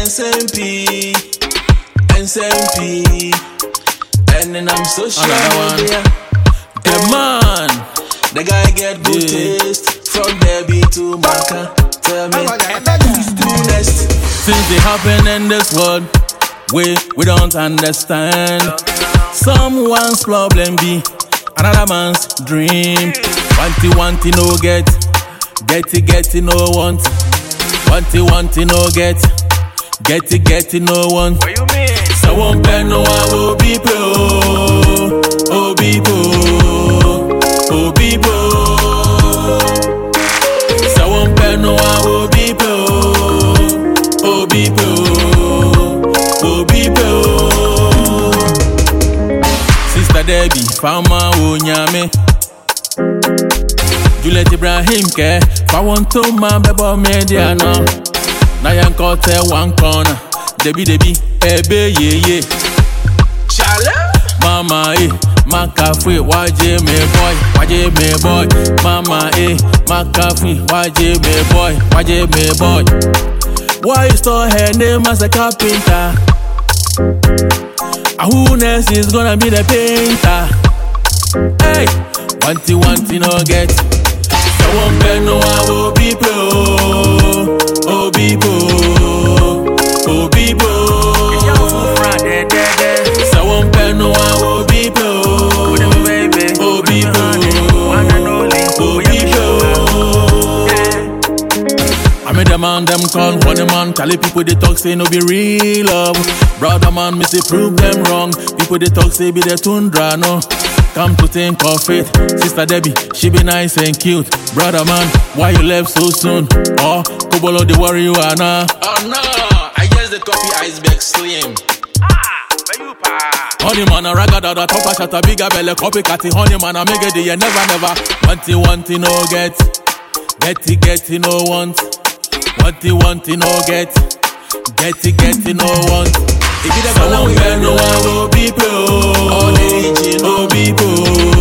SMP, and then I'm so sure the man, the guy get good taste from baby to Maka. Tell me, who's the next? Things they happen in this world, we don't understand. Someone's problem be another man's dream. Want no get no want. Want no get no want. What you mean? Someone pen no oh people, oh people, oh people. Someone pen no oh people, oh people, oh people. Sister Debbie, Fama Onyame, Juliet Ibrahim ke, fa want to man bebo media no. Na yan kote one corner, Debbie, ebe ye. Chala, Mama Makafi, waje me boy. Mama Makafi, waje me boy. Why you store her name as a carpenter? Who next is gonna be the painter? Hey, want no get. Someone pen no oh people, oh people, oh people. Someone pen no oh people, oh people, oh people. I made a man them call one man. Tell people they talk say no be real love. Brother man me say prove them wrong. People they talk say be the tundra no. Come to think of it, Sister Debbie, she be nice and cute. Brother man, why you left so soon? Oh, Kobolo the worry you are now. oh no, I guess the copy iceberg slim. Honey man, a ragada da top a shot a bigger belly copycat. Honey man, I make it you never. Want no get no want. Want no get no want. If you never know, you know how people, oh people,